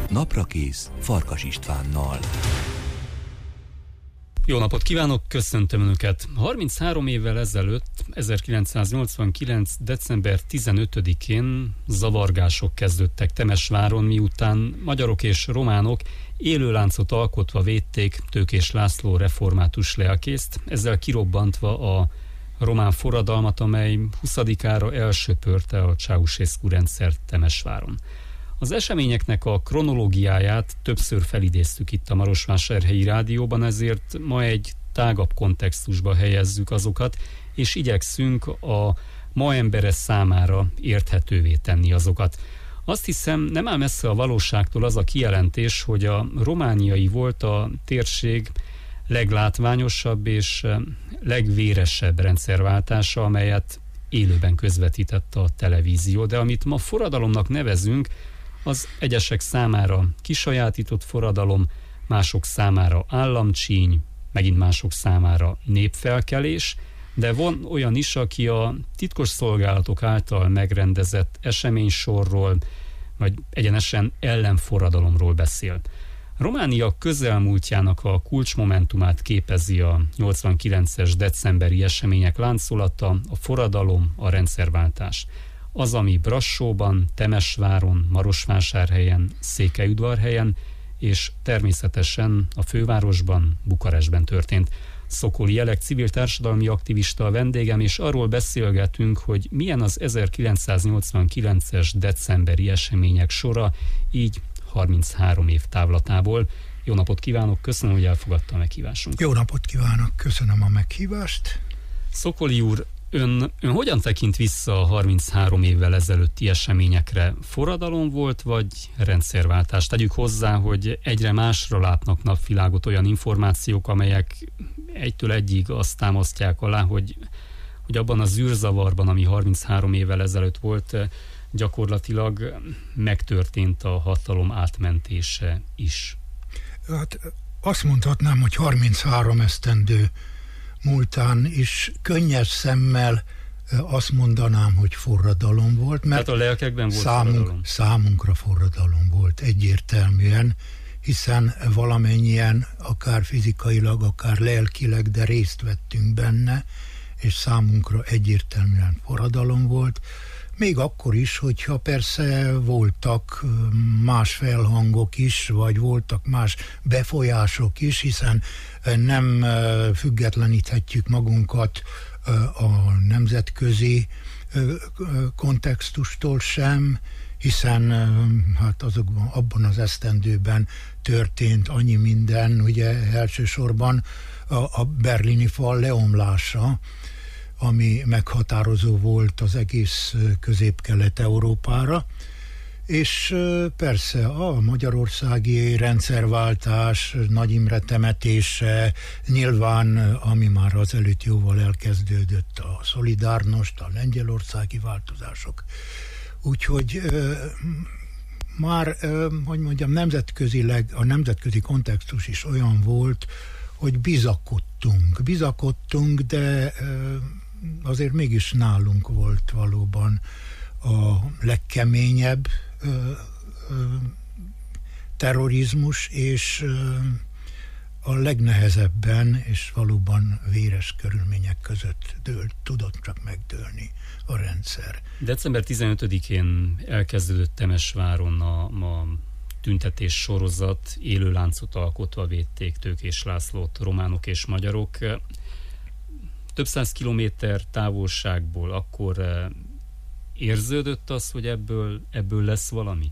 Naprakész Farkas Istvánnal. Jó napot kívánok, köszöntöm Önöket! 33 évvel ezelőtt, 1989. december 15-én zavargások kezdődtek Temesváron, miután magyarok és románok élőláncot alkotva védték Tőkés László református lelkészt, ezzel kirobbantva a román forradalmat, amely 20-ára elsöpörte a Ceausescu rendszert Temesváron. Az eseményeknek a kronológiáját többször felidéztük itt a Marosvásárhelyi Rádióban, ezért ma egy tágabb kontextusba helyezzük azokat, és igyekszünk a ma embere számára érthetővé tenni azokat. Azt hiszem, nem áll messze a valóságtól az a kijelentés, hogy a romániai volt a térség leglátványosabb és legvéresebb rendszerváltása, amelyet élőben közvetített a televízió, de amit ma forradalomnak nevezünk, az egyesek számára kisajátított forradalom, mások számára államcsíny, megint mások számára népfelkelés, de van olyan is, aki a titkos szolgálatok által megrendezett eseménysorról, vagy egyenesen ellenforradalomról beszél. Románia közelmúltjának a kulcsmomentumát képezi a 89-es decemberi események láncolata, a forradalom, a rendszerváltás. Az, ami Brassóban, Temesváron, Marosvásárhelyen, Székelyudvarhelyen és természetesen a fővárosban, Bukarestben történt. Szokoli Jelek civil társadalmi aktivista a vendégem, és arról beszélgetünk, hogy milyen az 1989-es decemberi események sora, így 33 év távlatából. Jó napot kívánok, köszönöm, hogy elfogadta a meghívásunkat. Jó napot kívánok, köszönöm a meghívást. Szokoli úr, ön hogyan tekint vissza a 33 évvel ezelőtti eseményekre? Forradalom volt, vagy rendszerváltás? Tegyük hozzá, hogy egyre másra látnak napvilágot olyan információk, amelyek egytől egyig azt támasztják alá, hogy abban az űrzavarban, ami 33 évvel ezelőtt volt, gyakorlatilag megtörtént a hatalom átmentése is. Hát azt mondhatnám, hogy 33 esztendő múltán is könnyes szemmel azt mondanám, hogy forradalom volt, mert tehát a lelkekben volt forradalom. Számunkra forradalom volt egyértelműen, hiszen valamennyien akár fizikailag, akár lelkileg, de részt vettünk benne, és számunkra egyértelműen forradalom volt. Még akkor is, hogyha persze voltak más felhangok is, vagy voltak más befolyások is, hiszen nem függetleníthetjük magunkat a nemzetközi kontextustól sem, hiszen hát abban az esztendőben történt annyi minden, ugye elsősorban a berlini fal leomlása, ami meghatározó volt az egész Közép-Kelet-Európára, és persze a magyarországi rendszerváltás, Nagy Imre temetése, nyilván, ami már azelőtt jóval elkezdődött, a Szolidárnost, a lengyelországi változások. Úgyhogy már, hogy mondjam, nemzetközileg, a nemzetközi kontextus is olyan volt, hogy bizakodtunk, de azért mégis nálunk volt valóban a legkeményebb terrorizmus, és a legnehezebben és valóban véres körülmények között tudott csak megdőlni a rendszer. December 15-én elkezdődött Temesváron a tüntetés sorozat, élőláncot alkotva védték Tőkés Lászlót románok és magyarok. Több száz kilométer távolságból akkor érződött az, hogy ebből lesz valami?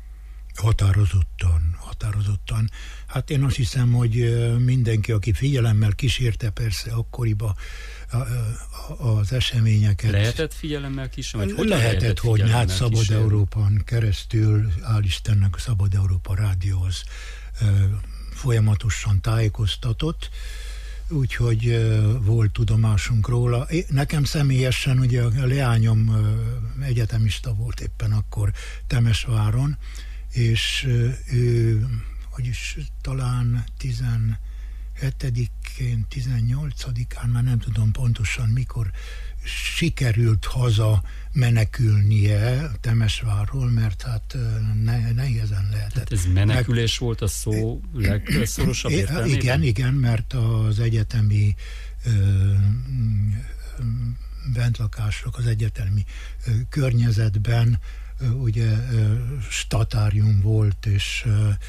Határozottan. Hát én azt hiszem, hogy mindenki, aki figyelemmel kísérte persze akkoriban az eseményeket. Lehetett figyelemmel kísérni? Lehetett, hogy hát Szabad Európán keresztül, hál' Istennek a Szabad Európa rádióhoz folyamatosan tájékoztatott, úgyhogy volt tudomásunk róla. Nekem személyesen ugye a leányom egyetemista volt éppen akkor Temesváron, és ő, talán 17-én, 18-án, már nem tudom pontosan mikor, sikerült haza menekülnie Temesvárról, mert hát nehezen lehetett lehetett. Ez menekülés volt a szó legszorosabb értelmében? Igen, mert az egyetemi bentlakások, az egyetemi környezetben ugye statárium volt, és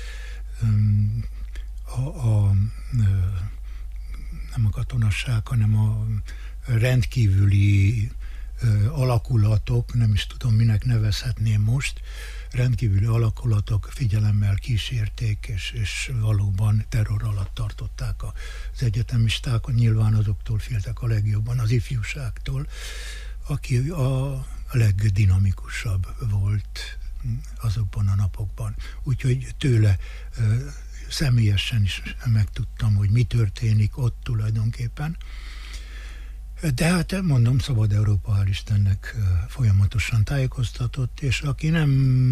nem a katonasság, hanem a rendkívüli alakulatok, nem is tudom, minek nevezhetném most, rendkívüli alakulatok figyelemmel kísérték, és valóban terror alatt tartották az egyetemistákat. Nyilván azoktól féltek a legjobban, az ifjúságtól, aki a legdinamikusabb volt azokban a napokban. Úgyhogy tőle személyesen is megtudtam, hogy mi történik ott tulajdonképpen. De hát mondom, Szabad Európa, hál' Istennek folyamatosan tájékoztatott, és aki nem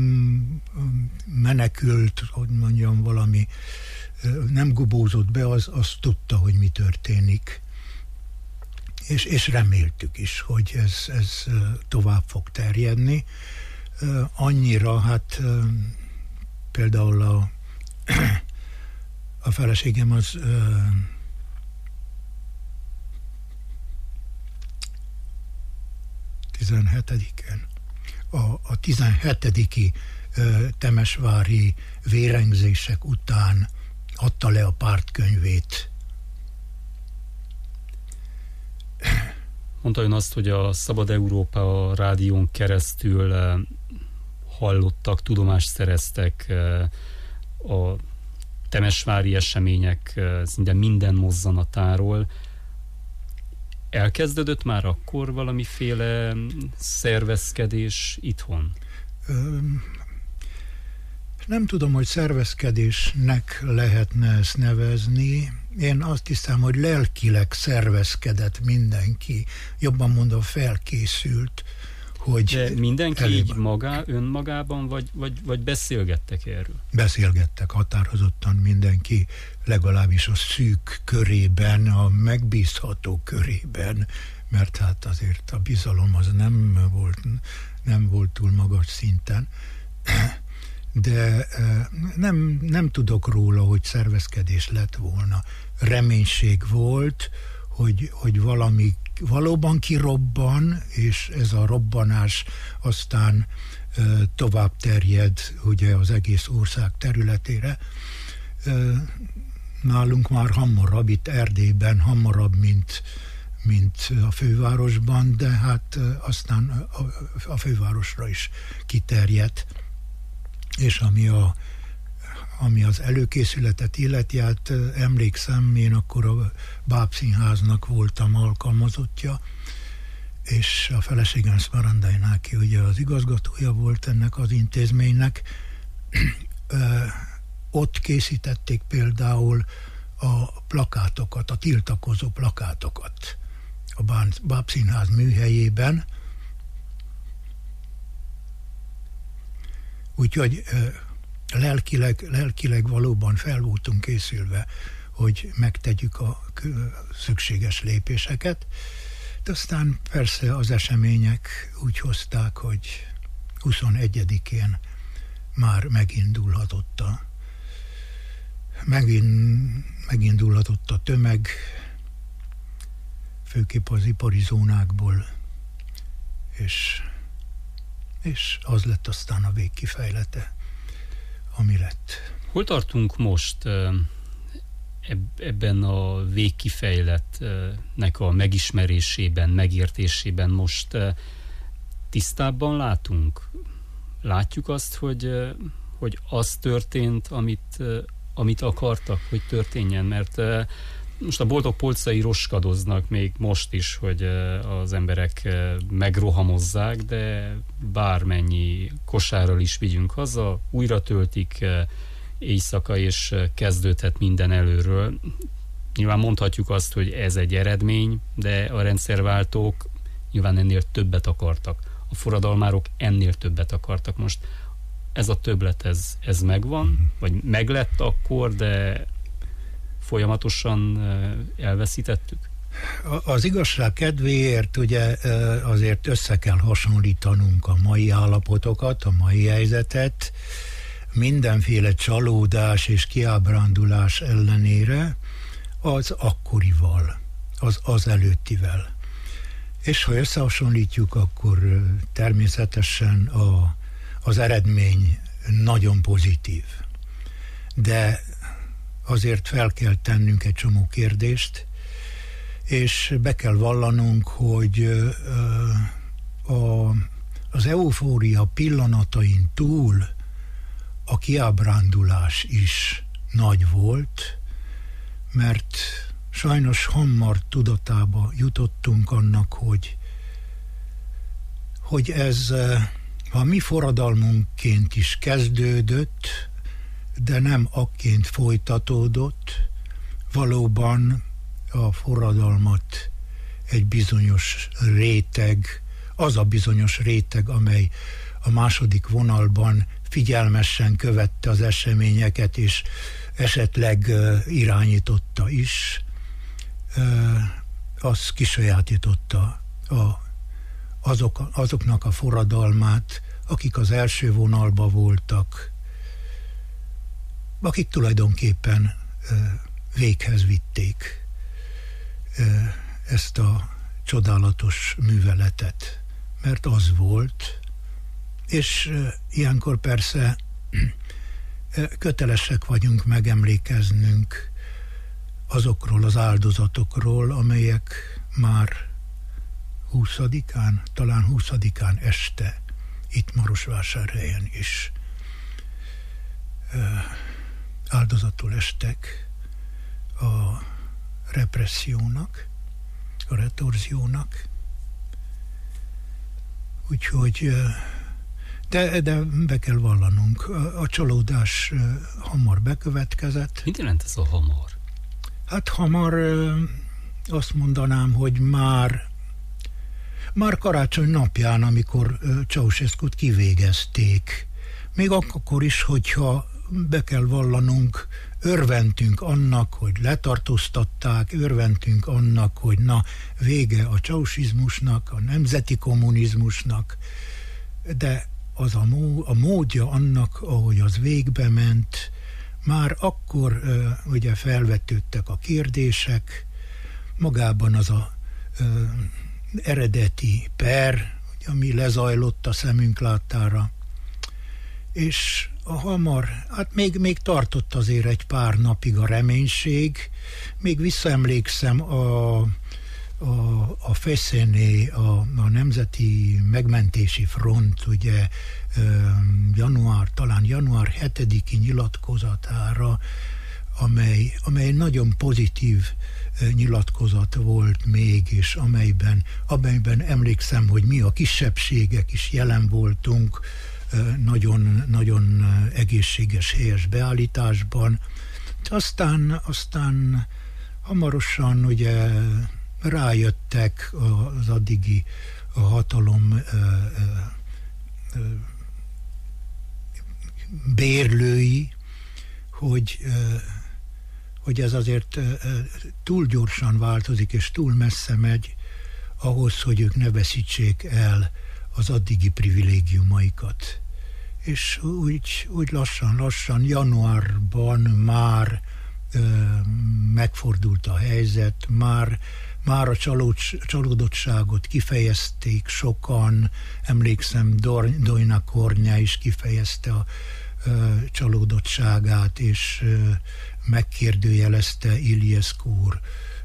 menekült, hogy mondjam, valami, nem gubózott be, az tudta, hogy mi történik. És reméltük is, hogy ez tovább fog terjedni. Annyira, hát például a feleségem az a 17. temesvári vérengzések után adta le a pártkönyvét. Mondta ön azt, hogy a Szabad Európa a rádión keresztül hallottak, tudomást szereztek a temesvári események szinte minden mozzanatáról. Elkezdődött már akkor valamiféle szervezkedés itthon? Nem tudom, hogy szervezkedésnek lehetne ezt nevezni. Én azt hiszem, hogy lelkileg szervezkedett mindenki. Jobban mondva felkészült, hogy... De mindenki így önmagában, vagy beszélgettek erről? Beszélgettek határozottan mindenki, legalábbis a szűk körében, a megbízható körében, mert hát azért a bizalom az nem volt túl magas szinten. De nem tudok róla, hogy szervezkedés lett volna. Reménység volt, hogy valami valóban kirobban, és ez a robbanás aztán tovább terjed ugye az egész ország területére. Nálunk már hamarabb, itt Erdélyben hamarabb, mint a fővárosban, de hát aztán a fővárosra is kiterjedt. És ami az előkészületet illeti, hát emlékszem, én akkor a Bábszínháznak voltam alkalmazottja, és a feleségem Szmarandajnáki ugye az igazgatója volt ennek az intézménynek. Ott készítették például a plakátokat, a tiltakozó plakátokat a Bábszínház műhelyében. Úgyhogy lelkileg valóban fel voltunk készülve, hogy megtegyük a szükséges lépéseket. De aztán persze az események úgy hozták, hogy 21-én már megindulhatott a tömeg, főképp az ipari zónákból, és az lett aztán a végkifejlete, ami lett. Hol tartunk most ebben a végkifejletnek a megismerésében, megértésében? Most tisztábban látunk? Látjuk azt, hogy az történt, amit akartak, hogy történjen? Mert most a boltok polcai roskadoznak még most is, hogy az emberek megrohamozzák, de bármennyi kosárral is vigyünk haza, újra töltik éjszaka, és kezdődhet minden előről. Nyilván mondhatjuk azt, hogy ez egy eredmény, de a rendszerváltók nyilván ennél többet akartak. A forradalmárok ennél többet akartak. Most ez a többlet, ez megvan, vagy meglett akkor, de folyamatosan elveszítettük? Az igazság kedvéért ugye azért össze kell hasonlítanunk a mai állapotokat, a mai helyzetet, mindenféle csalódás és kiábrándulás ellenére az akkorival, az előttivel. És ha összehasonlítjuk, akkor természetesen az eredmény nagyon pozitív. De azért fel kell tennünk egy csomó kérdést, és be kell vallanunk, hogy az eufória pillanatain túl a kiábrándulás is nagy volt, mert sajnos hamar tudatába jutottunk annak, hogy ez a mi forradalmunkként is kezdődött, de nem akként folytatódott, valóban a forradalmat egy bizonyos réteg, az a bizonyos réteg, amely a második vonalban figyelmesen követte az eseményeket, és esetleg irányította is, az kisajátította azoknak a forradalmát, akik az első vonalba voltak, akik tulajdonképpen véghez vitték ezt a csodálatos műveletet, mert az volt, és ilyenkor persze kötelesek vagyunk megemlékeznünk azokról az áldozatokról, amelyek már 20-án, talán 20-án este itt Marosvásárhelyen is áldozatul estek a repressziónak, a retorziónak. Úgyhogy, de be kell vallanunk. A csalódás hamar bekövetkezett. Mit jelent ez a hamar? Hát hamar azt mondanám, hogy már karácsony napján, amikor Ceausescut kivégezték, még akkor is, hogyha be kell vallanunk, örventünk annak, hogy letartóztatták, örventünk annak, hogy na, vége a ceausizmusnak, a nemzeti kommunizmusnak, de az a módja annak, ahogy az végbe ment, már akkor ugye felvetődtek a kérdések, magában az a eredeti per, ami lezajlott a szemünk láttára, és a hamar, hát még tartott azért egy pár napig a reménység, még visszaemlékszem a Feszéné, a Nemzeti Megmentési Front, ugye talán január 7-i nyilatkozatára, amely nagyon pozitív nyilatkozat volt még, és amelyben emlékszem, hogy mi a kisebbségek is jelen voltunk, nagyon egészséges, helyes beállításban. Aztán hamarosan ugye rájöttek az addigi hatalom bérlői, hogy ez azért túl gyorsan változik, és túl messze megy ahhoz, hogy ők ne veszítsék el az addigi privilégiumaikat. És úgy lassan januárban már megfordult a helyzet, már a csalódottságot kifejezték sokan, emlékszem, Dojna Kornya is kifejezte a csalódottságát, és megkérdőjelezte Iliescu úr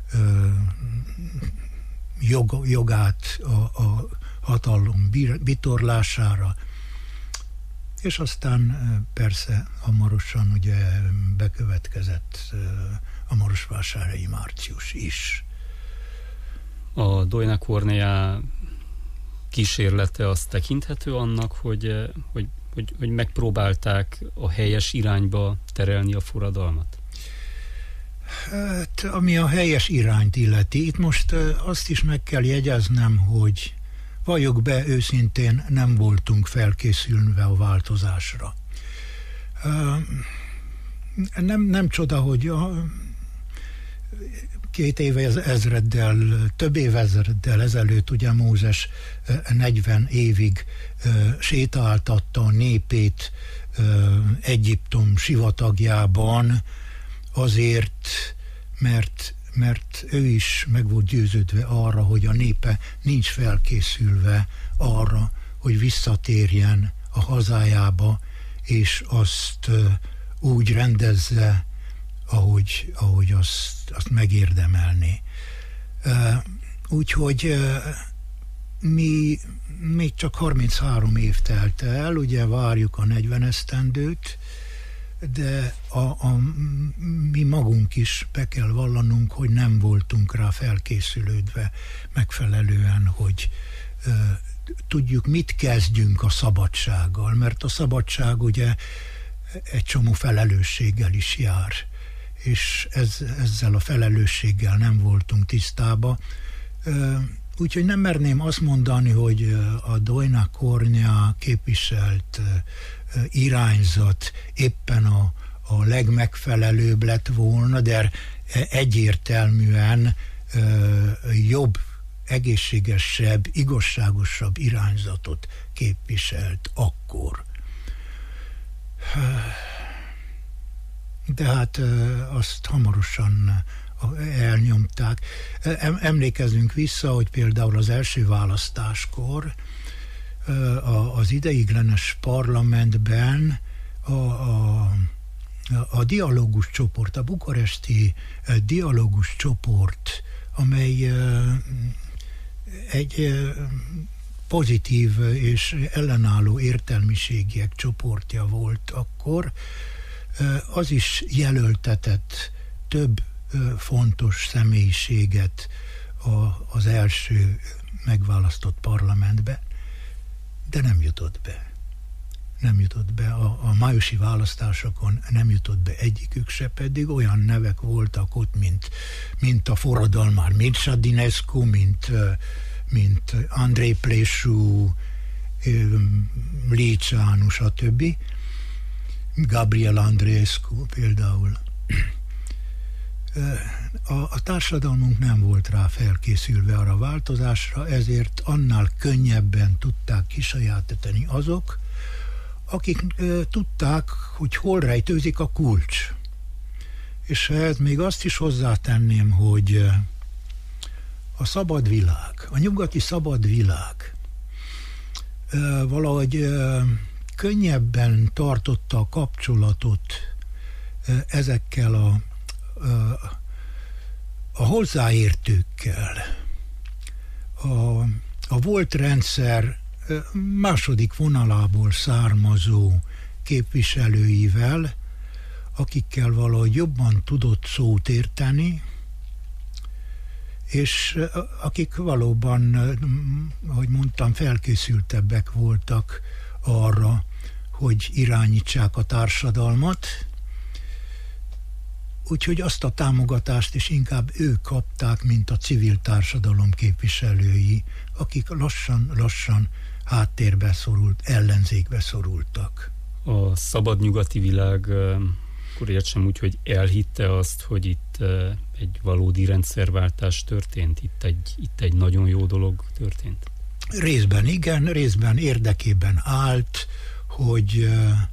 jogát a hatalom bitorlására, és aztán persze hamarosan ugye bekövetkezett a marosvásárhelyi március is. A Dojna Kornya kísérlete az tekinthető annak, hogy megpróbálták a helyes irányba terelni a forradalmat? Hát, ami a helyes irányt illeti, itt most azt is meg kell jegyeznem, hogy valljuk be őszintén, nem voltunk felkészülve a változásra. Nem csoda, hogy több évezreddel ezelőtt ugye Mózes 40 évig sétáltatta a népét Egyiptom sivatagjában azért, mert ő is meg volt győződve arra, hogy a népe nincs felkészülve arra, hogy visszatérjen a hazájába, és azt úgy rendezze, ahogy azt megérdemelné. Úgyhogy mi még csak 33 év telt el, ugye várjuk a 40 esztendőt, de mi magunk is be kell vallanunk, hogy nem voltunk rá felkészülődve megfelelően, hogy tudjuk, mit kezdjünk a szabadsággal, mert a szabadság ugye egy csomó felelősséggel is jár, és ezzel a felelősséggel nem voltunk tisztába. Úgyhogy nem merném azt mondani, hogy a Dojna Kornya képviselt irányzat éppen a legmegfelelőbb lett volna, de egyértelműen jobb, egészségesebb, igazságosabb irányzatot képviselt akkor. De hát azt hamarosan elnyomták. Emlékezzünk vissza, hogy például az első választáskor az ideiglenes parlamentben a dialógus csoport, a bukaresti dialógus csoport, amely egy pozitív és ellenálló értelmiségiek csoportja volt akkor, az is jelöltetett több fontos személyiséget az első megválasztott parlamentbe, de nem jutott be. Nem jutott be. A májusi választásokon nem jutott be egyikük se, pedig olyan nevek voltak ott, mint a forradalmár Mircea Dinescu, mint Andrei Pleshu, Liceanu, stb. Gabriel Andreescu például. A társadalmunk nem volt rá felkészülve arra a változásra, ezért annál könnyebben tudták kisajátítani azok, akik tudták, hogy hol rejtőzik a kulcs. És ehhez még azt is hozzátenném, hogy a szabad világ, a nyugati szabad világ valahogy könnyebben tartotta a kapcsolatot ezekkel a hozzáértőkkel, a volt rendszer második vonalából származó képviselőivel, akikkel valahogy jobban tudott szót érteni, és akik valóban, ahogy mondtam, felkészültebbek voltak arra, hogy irányítsák a társadalmat. Úgyhogy azt a támogatást is inkább ők kapták, mint a civil társadalom képviselői, akik lassan háttérbe szorult, ellenzékbe szorultak. A szabad nyugati világ, akkor értsem úgy, hogy elhitte azt, hogy itt egy valódi rendszerváltás történt, itt egy nagyon jó dolog történt? Részben igen, részben érdekében állt, hogy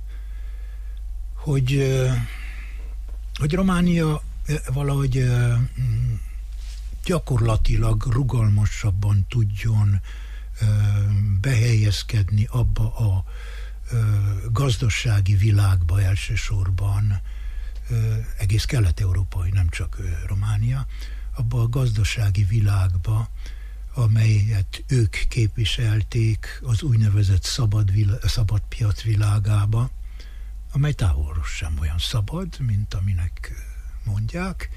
Románia valahogy gyakorlatilag rugalmasabban tudjon behelyezkedni abba a gazdasági világba elsősorban, egész Kelet-Európai, nem csak Románia, abba a gazdasági világba, amelyet ők képviselték az úgynevezett szabad piac világába, amely távolról sem olyan szabad, mint aminek mondják.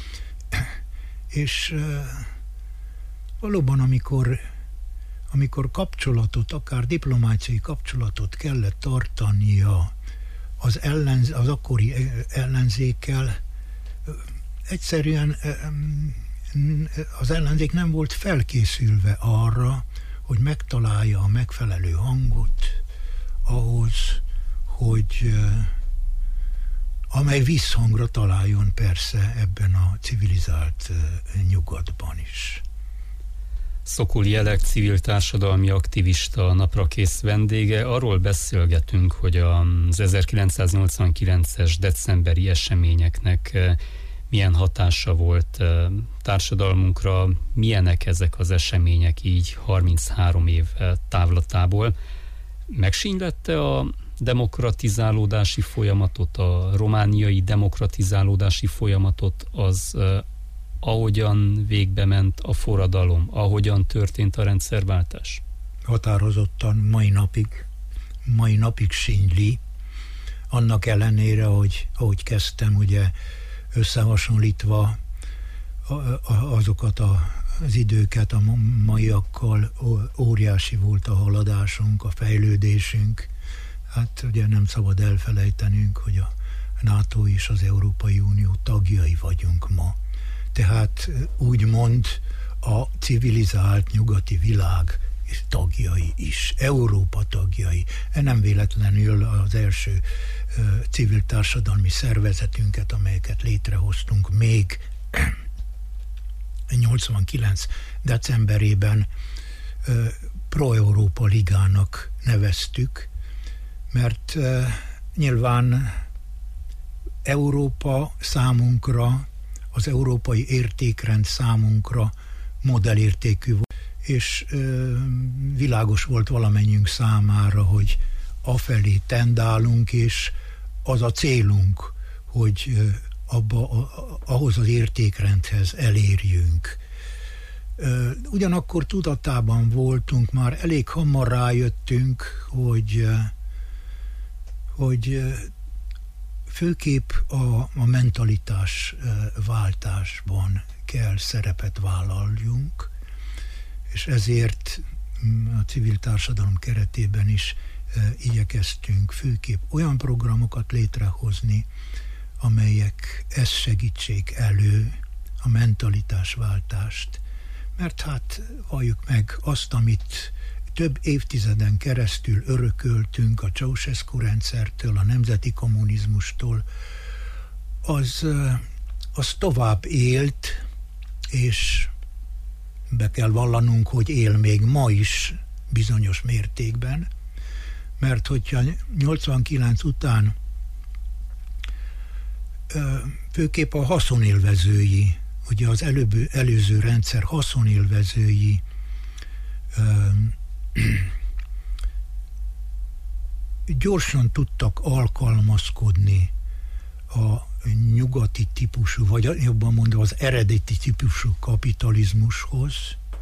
És valóban, amikor kapcsolatot, akár diplomáciai kapcsolatot kellett tartania az akkori ellenzékkel, egyszerűen az ellenzék nem volt felkészülve arra, hogy megtalálja a megfelelő hangot ahhoz, hogy amely visszhangra találjon persze ebben a civilizált nyugatban is. Szokol Jelek, civil társadalmi aktivista, naprakész vendége. Arról beszélgetünk, hogy az 1989-es decemberi eseményeknek milyen hatása volt társadalmunkra, milyenek ezek az események így 33 év távlatából. Megsínylette a demokratizálódási folyamatot, a romániai demokratizálódási folyamatot, az ahogyan végbe ment a forradalom, ahogyan történt a rendszerváltás? Határozottan mai napig sínyli, annak ellenére, hogy ahogy kezdtem, ugye összehasonlítva azokat az időket a maiakkal, óriási volt a haladásunk, a fejlődésünk. Hát ugye nem szabad elfelejtenünk, hogy a NATO és az Európai Unió tagjai vagyunk ma. Tehát úgymond a civilizált nyugati világ tagjai is, Európa tagjai. Nem véletlenül az első civil társadalmi szervezetünket, amelyeket létrehoztunk még 89. decemberében Pro-Európa Ligának neveztük, mert nyilván Európa számunkra, az európai értékrend számunkra modellértékű volt, és világos volt valamennyiünk számára, hogy afelé tendálunk, és az a célunk, hogy ahhoz az értékrendhez elérjünk. Ugyanakkor tudatában voltunk, már elég hamar rájöttünk, hogy főképp a mentalitás váltásban kell szerepet vállaljunk, és ezért a civil társadalom keretében is igyekeztünk főképp olyan programokat létrehozni, amelyek ezt segítsék elő, a mentalitásváltást. Mert hát valljuk meg azt, amit több évtizeden keresztül örököltünk a Ceausescu rendszertől, a nemzeti kommunizmustól, az tovább élt, és be kell vallanunk, hogy él még ma is bizonyos mértékben, mert hogyha 89 után főképp a haszonélvezői, ugye az előző rendszer haszonélvezői gyorsan tudtak alkalmazkodni a nyugati típusú, vagy jobban mondva az eredeti típusú kapitalizmushoz,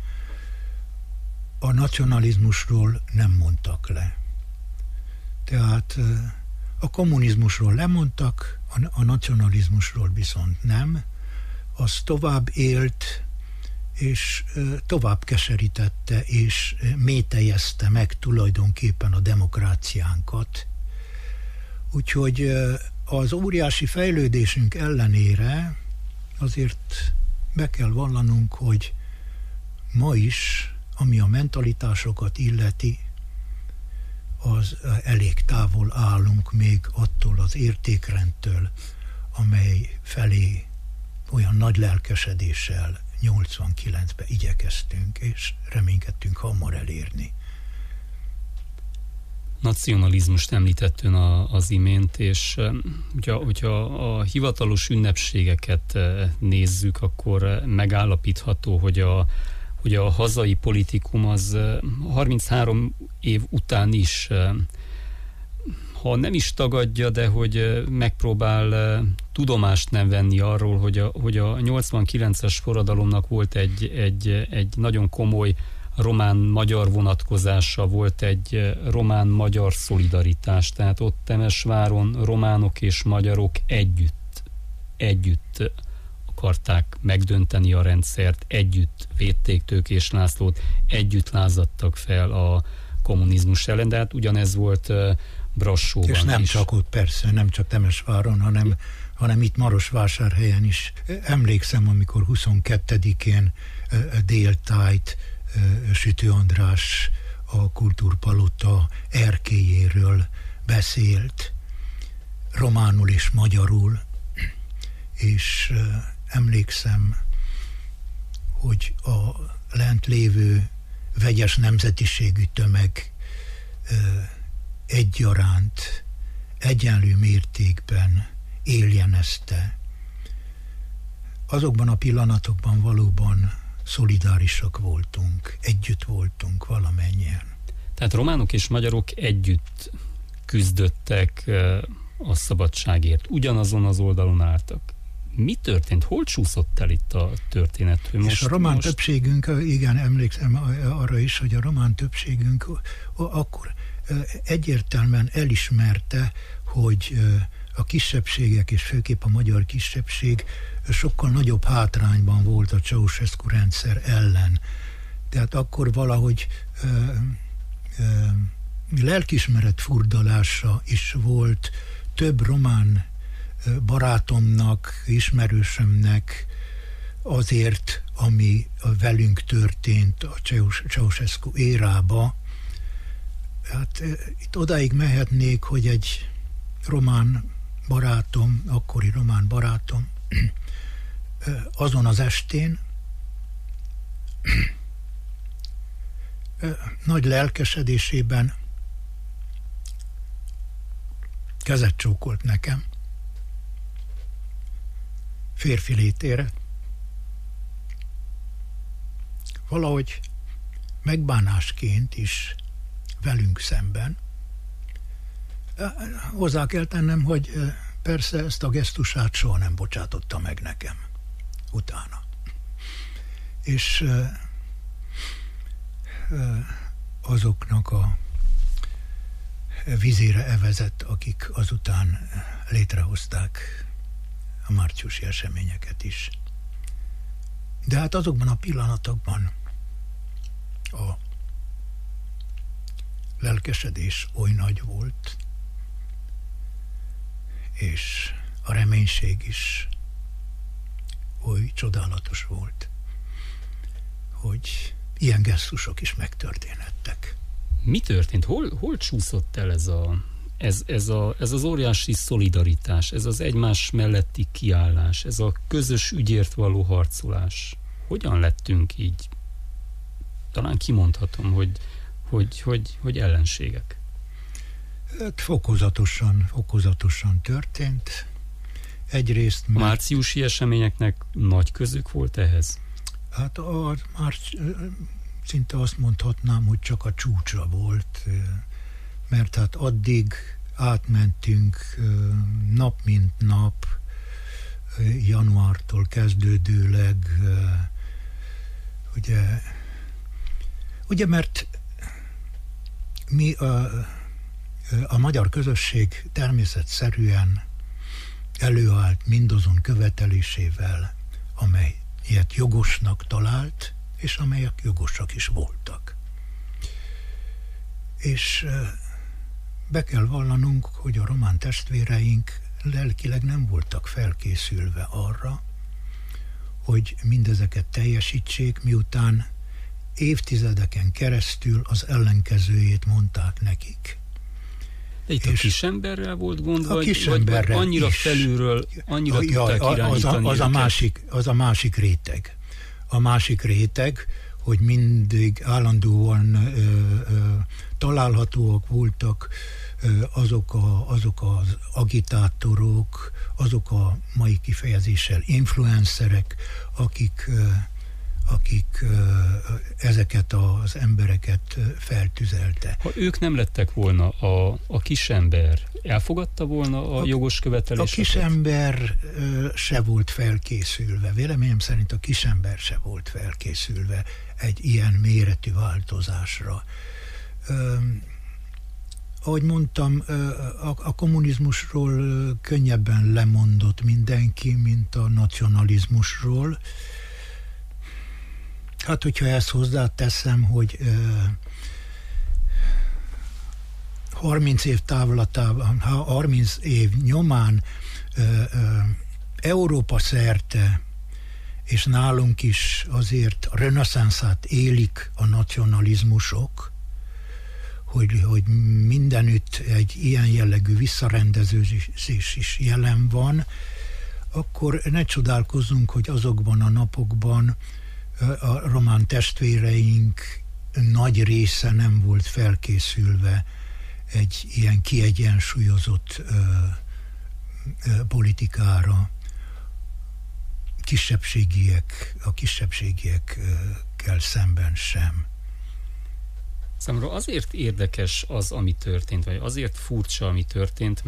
a nacionalizmusról nem mondtak le. Tehát a kommunizmusról lemondtak, a nacionalizmusról viszont nem. Az tovább élt, és tovább keserítette, és métejezte meg tulajdonképpen a demokráciánkat. Úgyhogy az óriási fejlődésünk ellenére azért be kell vallanunk, hogy ma is, ami a mentalitásokat illeti, az elég távol állunk még attól az értékrendtől, amely felé olyan nagy lelkesedéssel 89-ben igyekeztünk, és reménykedtünk hamar elérni. Nacionalizmust említett ön az imént, és hogyha a hivatalos ünnepségeket nézzük, akkor megállapítható, hogy a hazai politikum az 33 év után is, ha nem is tagadja, de hogy megpróbál tudomást nem venni arról, hogy a 89-es forradalomnak volt egy nagyon komoly román-magyar vonatkozása, volt egy román-magyar szolidaritás, tehát ott Temesváron románok és magyarok együtt akarták megdönteni a rendszert, együtt védték Tőkés Lászlót, együtt lázadtak fel a kommunizmus ellen, de hát ugyanez volt Brassóban is. És nem csak ott, persze, nem csak Temesváron, hanem itt Marosvásárhelyen is. Emlékszem, amikor 22-én déltájt Sütő András a Kultúrpalota erkélyéről beszélt, románul és magyarul, és emlékszem, hogy a lent lévő vegyes nemzetiségű tömeg egyaránt, egyenlő mértékben éljenezte. Azokban a pillanatokban valóban szolidárisak voltunk, együtt voltunk valamennyien. Tehát románok és magyarok együtt küzdöttek a szabadságért, ugyanazon az oldalon álltak. Mi történt? Hol csúszott el itt a történet? És a román többségünk, igen, emlékszem arra is, hogy a román többségünk akkor egyértelműen elismerte, hogy a kisebbségek, és főképp a magyar kisebbség sokkal nagyobb hátrányban volt a Ceausescu rendszer ellen. Tehát akkor valahogy lelkismeret furdalása is volt több román barátomnak, ismerősömnek azért, ami velünk történt a Ceausescu érába. Hát itt odáig mehetnék, hogy egy román barátom, akkori román barátom azon az estén nagy lelkesedésében kezet csókolt nekem, férfi létére. Valahogy megbánásként is velünk szemben. Hozzá kell tennem, hogy persze ezt a gesztusát soha nem bocsátotta meg nekem utána. És azoknak a vizére evezett, akik azután létrehozták a márciusi eseményeket is. De hát azokban a pillanatokban a lelkesedés oly nagy volt, és a reménység is oly csodálatos volt, hogy ilyen gesztusok is megtörténhettek. Mi történt? Hol csúszott el ez az óriási szolidaritás, ez az egymás melletti kiállás, ez a közös ügyért való harcolás? Hogyan lettünk így? Talán kimondhatom, hogy ellenségek. Hát fokozatosan történt. Egyrészt... A márciusi eseményeknek nagy közük volt ehhez? Hát már szinte azt mondhatnám, hogy csak a csúcsra volt, mert hát addig átmentünk nap mint nap, januártól kezdődőleg, ugye mert mi a magyar közösség természetszerűen előállt mindazon követelésével, amelyet jogosnak talált, és amelyek jogosak is voltak. És be kell vallanunk, hogy a román testvéreink lelkileg nem voltak felkészülve arra, hogy mindezeket teljesítsék, miután évtizedeken keresztül az ellenkezőjét mondták nekik. De itt a kisemberrel volt gond, vagy annyira is. Felülről, annyira tudták irányítani az a másik réteg. A másik réteg, hogy mindig állandóan találhatóak voltak azok az agitátorok, azok a mai kifejezéssel influencerek, akik ezeket az embereket feltüzelte. Ha ők nem lettek volna, a kisember elfogadta volna a jogos követeléseket? A kisember se volt felkészülve. Véleményem szerint a kisember se volt felkészülve egy ilyen méretű változásra. Ahogy mondtam, a kommunizmusról könnyebben lemondott mindenki, mint a nacionalizmusról. Hát, hogyha ezt hozzáteszem, hogy 30 év távlatában, 30 év nyomán Európa szerte, és nálunk is azért a reneszánszát élik a nacionalizmusok, hogy mindenütt egy ilyen jellegű visszarendeződés is jelen van, akkor ne csodálkozzunk, hogy azokban a napokban a román testvéreink nagy része nem volt felkészülve egy ilyen kiegyensúlyozott politikára. A kisebbségiekkel szemben sem. Számomra azért érdekes az, ami történt, vagy azért furcsa, ami történt,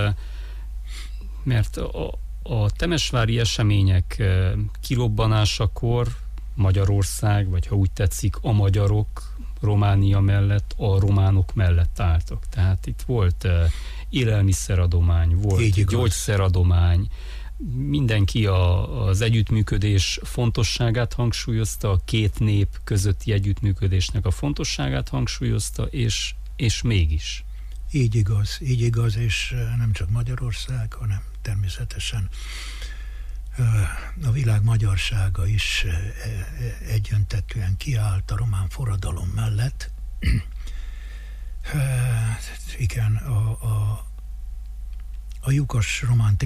mert a temesvári események kirobbanásakor Magyarország, vagy ha úgy tetszik, a magyarok Románia mellett, a románok mellett álltak. Tehát itt volt élelmiszeradomány, volt gyógyszeradomány, mindenki az együttműködés fontosságát hangsúlyozta, a két nép közötti együttműködésnek a fontosságát hangsúlyozta, és mégis. Így igaz, és nem csak Magyarország, hanem természetesen a világ magyarsága is egyöntetűen kiállt a román forradalom mellett. Igen, a lyukas román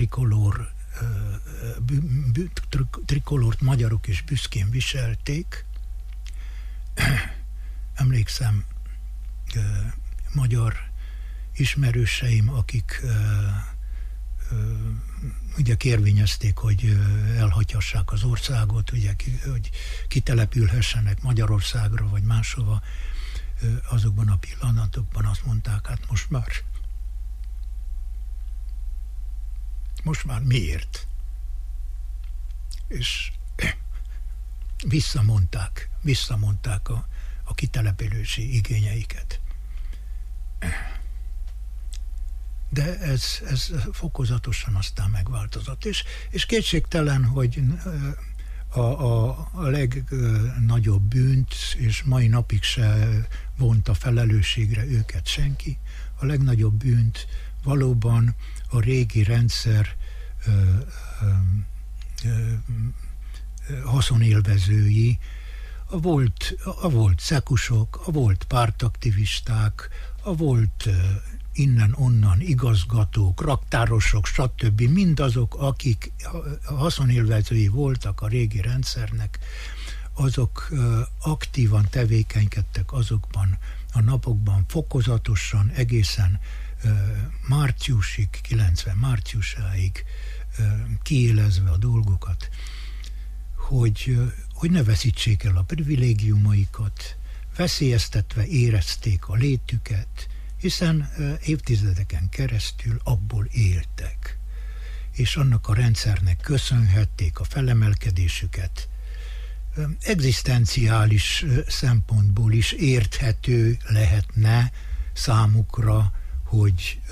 trikolort magyarok is büszkén viselték. Emlékszem magyar ismerőseim, akik ugye kérvényezték, hogy elhagyhassák az országot, ugye, hogy kitelepülhessenek Magyarországra vagy máshova, azokban a pillanatokban azt mondták, hát most már miért? És visszamondták a kitelepülési igényeiket. De ez fokozatosan aztán megváltozott. És kétségtelen, hogy a legnagyobb bűnt, és mai napig se vonta felelősségre őket senki, a legnagyobb bűnt valóban a régi rendszer haszonélvezői, a volt szekusok, a volt pártaktivisták, a volt innen-onnan igazgatók, raktárosok, stb. Mindazok, akik haszonélvezői voltak a régi rendszernek, azok aktívan tevékenykedtek azokban a napokban, fokozatosan, egészen márciusig, 90 márciusáig kiélezve a dolgokat, hogy ne veszítsék el a privilégiumaikat, veszélyeztetve érezték a létüket, hiszen évtizedeken keresztül abból éltek, és annak a rendszernek köszönhették a felemelkedésüket. Egzisztenciális szempontból is érthető lehetne számukra, hogy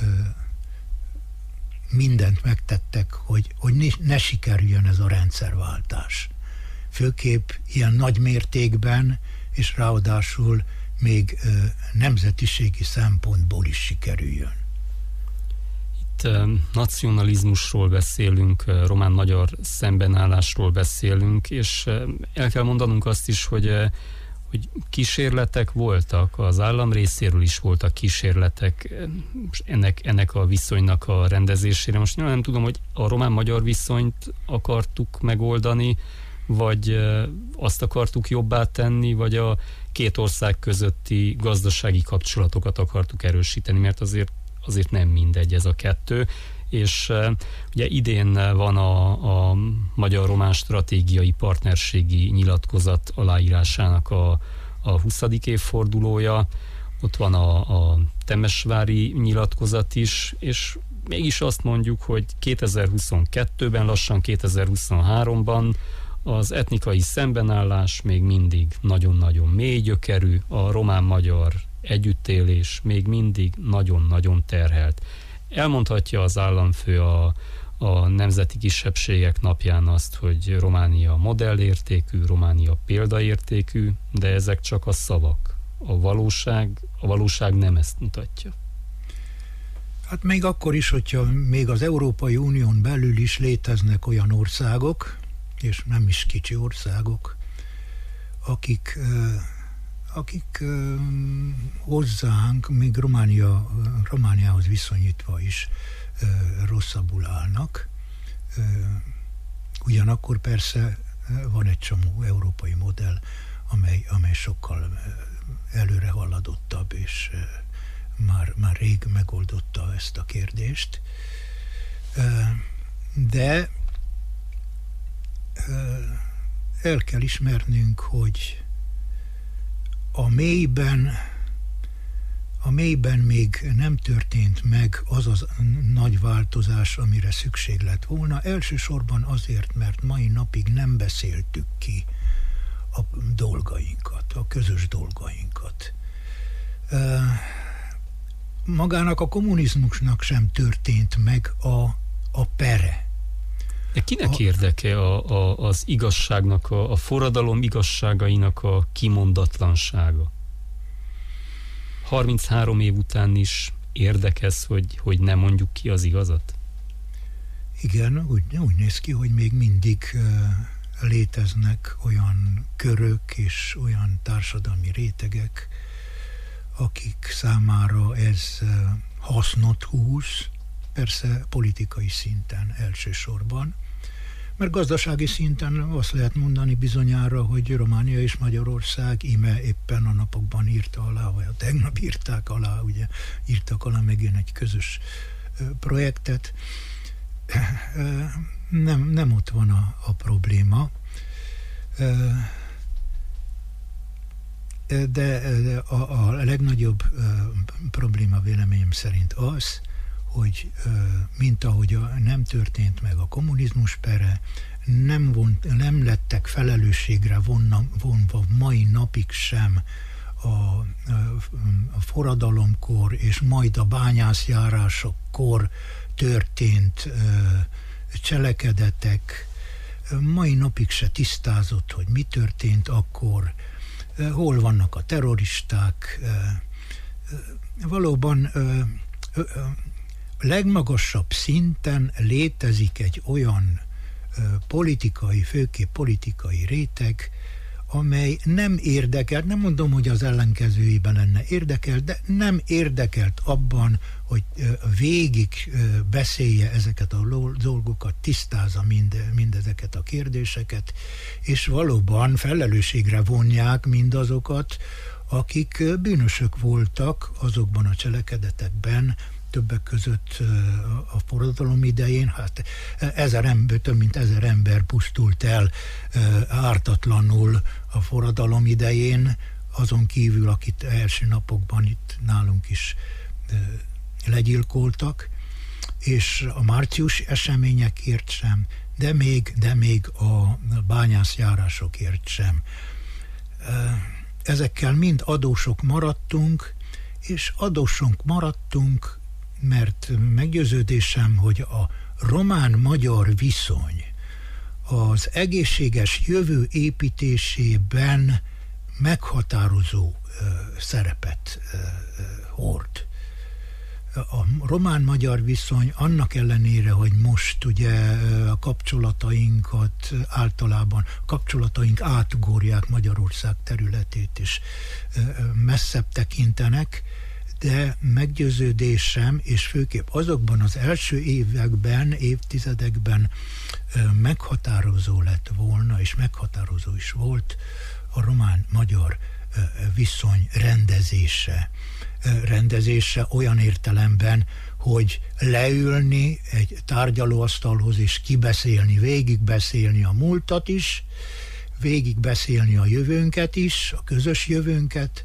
mindent megtettek, hogy ne sikerüljön ez a rendszerváltás. Főképp ilyen nagy mértékben, és ráadásul még nemzetiségi szempontból is sikerüljön. Itt nacionalizmusról beszélünk, román-magyar szembenállásról beszélünk, és el kell mondanunk azt is, hogy kísérletek voltak, az állam részéről is voltak kísérletek ennek a viszonynak a rendezésére. Most nem tudom, hogy a román-magyar viszonyt akartuk megoldani, vagy azt akartuk jobbá tenni, vagy a két ország közötti gazdasági kapcsolatokat akartuk erősíteni, mert azért nem mindegy ez a kettő. És ugye idén van a magyar-román stratégiai partnerségi nyilatkozat aláírásának a 20. évfordulója, ott van a temesvári nyilatkozat is, és mégis azt mondjuk, hogy 2022-ben, lassan 2023-ban az etnikai szembenállás még mindig nagyon-nagyon mély gyökerű, a román-magyar együttélés még mindig nagyon-nagyon terhelt. Elmondhatja az államfő a Nemzeti Kisebbségek napján azt, hogy Románia modellértékű, Románia példaértékű, de ezek csak a szavak. A valóság nem ezt mutatja. Hát még akkor is, hogyha még az Európai Unión belül is léteznek olyan országok, és nem is kicsi országok, akik hozzánk, még Romániához viszonyítva is rosszabbul állnak. Ugyanakkor persze van egy csomó európai modell, amely sokkal előre haladottabb, és már rég megoldotta ezt a kérdést. De el kell ismernünk, hogy a mélyben még nem történt meg az a nagy változás, amire szükség lett volna. Elsősorban azért, mert mai napig nem beszéltük ki a dolgainkat, a közös dolgainkat. Magának a kommunizmusnak sem történt meg a pere. De kinek érdeke az igazságnak, a forradalom igazságainak a kimondatlansága? 33 év után is érdekes, hogy nem mondjuk ki az igazat? Igen, úgy néz ki, hogy még mindig léteznek olyan körök és olyan társadalmi rétegek, akik számára ez hasznot húz, persze politikai szinten elsősorban, mert gazdasági szinten azt lehet mondani bizonyára, hogy Románia és Magyarország íme éppen a napokban írta alá, vagy a tegnap írták alá, ugye írtak alá megint egy közös projektet. Nem ott van a probléma, de a legnagyobb probléma véleményem szerint az, hogy mint ahogy nem történt meg a kommunizmus pere, nem lettek felelősségre vonva mai napig sem a forradalomkor és majd a bányászjárásokkor történt cselekedetek. Mai napig se tisztázott, hogy mi történt akkor, hol vannak a terroristák. Valóban legmagasabb szinten létezik egy olyan főképp politikai réteg, amely nem érdekelt, nem mondom, hogy az ellenkezőjében lenne érdekelt, de nem érdekelt abban, hogy végig beszélje ezeket a dolgokat, tisztázza mindezeket a kérdéseket, és valóban felelősségre vonják mindazokat, akik bűnösök voltak azokban a cselekedetekben, többek között a forradalom idején, hát több mint 1000 ember pusztult el ártatlanul a forradalom idején, azon kívül, akit első napokban itt nálunk is legyilkoltak, és a március eseményekért sem, de még a bányászjárásokért sem. Ezekkel mind adósok maradtunk, és adósok maradtunk, mert meggyőződésem, hogy a román-magyar viszony az egészséges jövő építésében meghatározó szerepet hord. A román-magyar viszony annak ellenére, hogy most ugye a kapcsolatainkat általában, kapcsolataink átugorják Magyarország területét, és messzebb tekintenek, de meggyőződésem, és főképp azokban az első években, évtizedekben meghatározó lett volna, és meghatározó is volt a román-magyar viszony rendezése olyan értelemben, hogy leülni egy tárgyalóasztalhoz és végigbeszélni a múltat is, végigbeszélni a jövőnket is, a közös jövőnket,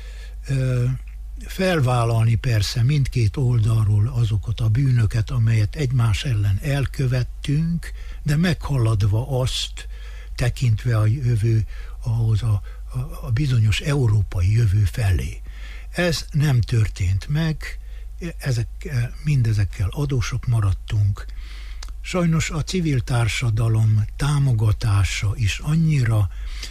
felvállalni persze mindkét oldalról azokat a bűnöket, amelyet egymás ellen elkövettünk, de meghaladva azt, tekintve a jövő ahhoz a bizonyos európai jövő felé. Ez nem történt meg, mindezekkel adósok maradtunk. Sajnos a civil társadalom támogatása is annyira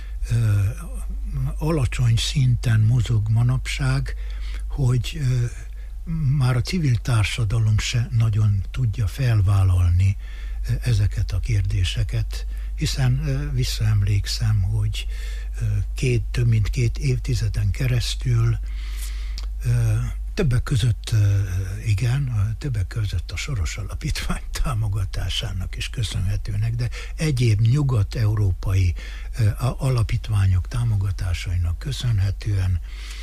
alacsony szinten mozog manapság, hogy már a civil társadalom se nagyon tudja felvállalni ezeket a kérdéseket, hiszen visszaemlékszem, hogy több mint 2 évtizeden keresztül Többek között igen, többek között a Soros Alapítvány támogatásának is köszönhetőnek, de egyéb nyugat-európai alapítványok támogatásainak köszönhetően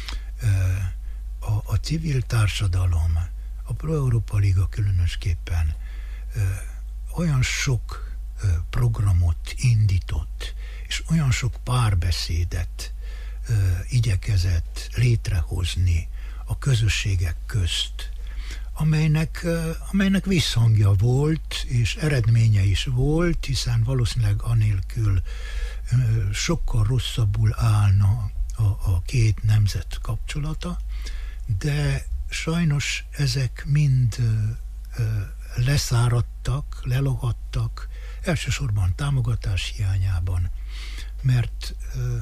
a civil társadalom, a Pro-Európa Liga különösképpen olyan sok programot indított, és olyan sok párbeszédet igyekezett létrehozni a közösségek közt, amelynek visszhangja volt, és eredménye is volt, hiszen valószínűleg anélkül sokkal rosszabbul állna a két nemzet kapcsolata, de sajnos ezek mind leszáradtak, lelohattak, elsősorban támogatás hiányában, mert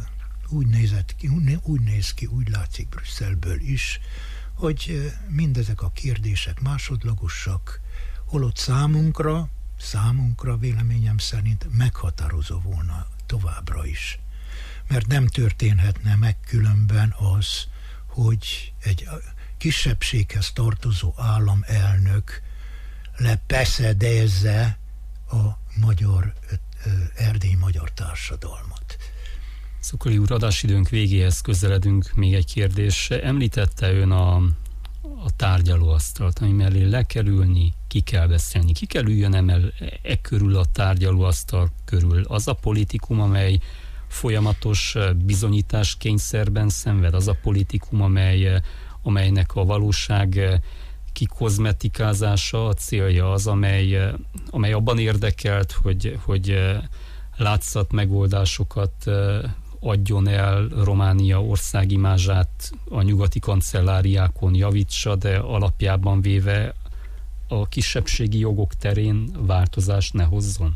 úgy látszik Brüsszelből is, hogy mindezek a kérdések másodlagosak, holott számunkra véleményem szerint meghatározó volna továbbra is. Mert nem történhetne meg különben az, hogy egy kisebbséghez tartozó államelnök lepeszedezze a erdélyi magyar társadalmat. Szokoli úr, adásidőnk végéhez közeledünk. Még egy kérdés. Említette ön a tárgyalóasztalt, ami mellé le kell ülni, ki kell beszélni. Ki kell üljön körül a tárgyalóasztal körül? Az a politikum, amely folyamatos bizonyításkényszerben szenved, az a politikum, amelynek a valóság kikozmetikázása a célja, az, amely abban érdekelt, hogy látszat megoldásokat adjon el, Románia országimázsát a nyugati kancelláriákon javítsa, de alapjában véve a kisebbségi jogok terén változást ne hozzon?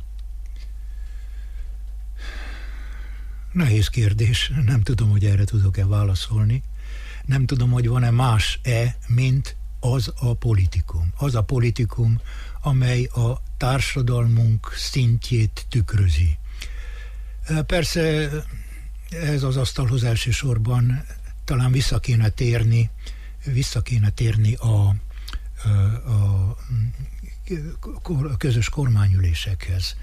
Nehéz kérdés, nem tudom, hogy erre tudok-e válaszolni. Nem tudom, hogy van-e más-e, mint az a politikum. Az a politikum, amely a társadalmunk szintjét tükrözi. Persze ez az asztalhoz elsősorban talán vissza kéne térni a közös kormányülésekhez.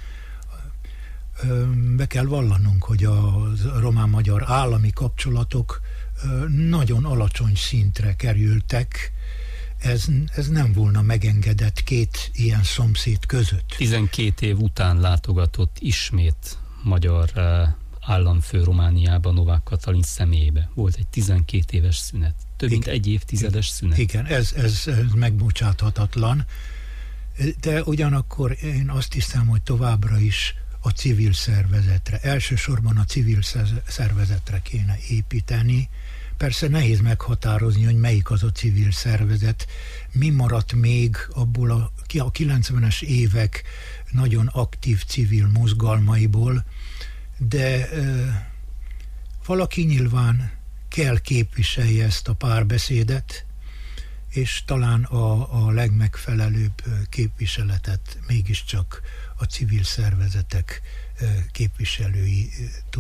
Be kell vallanunk, hogy a román-magyar állami kapcsolatok nagyon alacsony szintre kerültek. Ez nem volna megengedett két ilyen szomszéd között. 12 év után látogatott ismét magyar államfő Romániában Novák Katalin személyébe. Volt egy 12 éves szünet. Több mint egy évtizedes szünet. Igen, ez megbocsáthatatlan. De ugyanakkor én azt hiszem, hogy továbbra is a civil szervezetre, elsősorban a civil szervezetre kéne építeni. Persze nehéz meghatározni, hogy melyik az a civil szervezet. Mi maradt még abból a 90-es évek nagyon aktív civil mozgalmaiból, de valaki nyilván kell képviselje ezt a párbeszédet, és talán a legmegfelelőbb képviseletet mégiscsak a civil szervezetek képviselői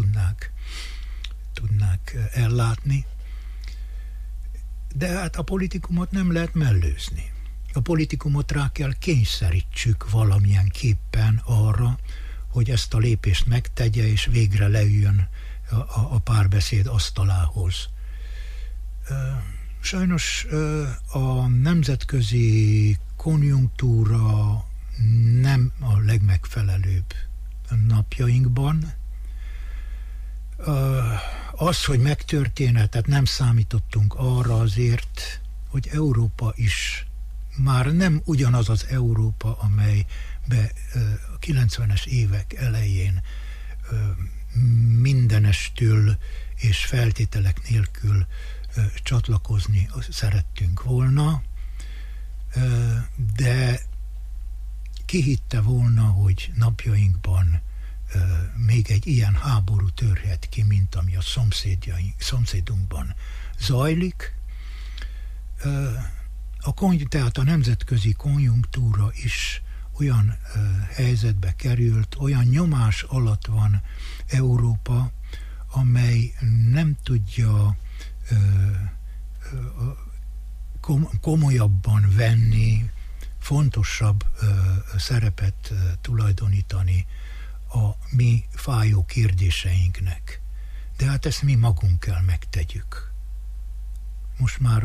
tudnák ellátni. De hát a politikumot nem lehet mellőzni. A politikumot rá kell kényszerítsük valamilyen képpen arra, hogy ezt a lépést megtegye, és végre leüljön a párbeszéd asztalához. Sajnos a nemzetközi konjunktúra nem a legmegfelelőbb napjainkban. Az, hogy megtörténhet, tehát nem számítottunk arra azért, hogy Európa is már nem ugyanaz az Európa, amelybe a 90-es évek elején mindenestől és feltételek nélkül csatlakozni szerettünk volna, de ki hitte volna, hogy napjainkban még egy ilyen háború törhet ki, mint ami a szomszédunkban zajlik. Tehát a nemzetközi konjunktúra is olyan helyzetbe került, olyan nyomás alatt van Európa, amely nem tudja komolyabban venni, fontosabb szerepet tulajdonítani a mi fájó kérdéseinknek. De hát ezt mi magunk kell megtegyük. Most már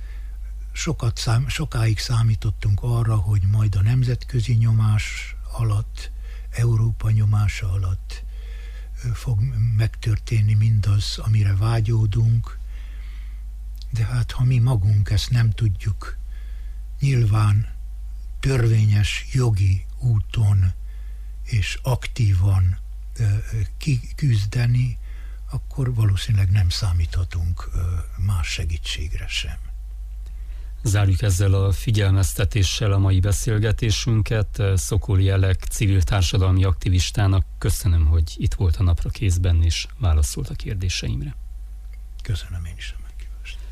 sokáig számítottunk arra, hogy majd a nemzetközi nyomás alatt, Európa nyomása alatt fog megtörténni mindaz, amire vágyódunk, de hát ha mi magunk ezt nem tudjuk nyilván törvényes jogi úton és aktívan kiküzdeni, akkor valószínűleg nem számíthatunk más segítségre sem. Zárjuk ezzel a figyelmeztetéssel a mai beszélgetésünket. Szokóli Elek civil társadalmi aktivistának köszönöm, hogy itt volt a Napra Készben és válaszolt a kérdéseimre. Köszönöm én is.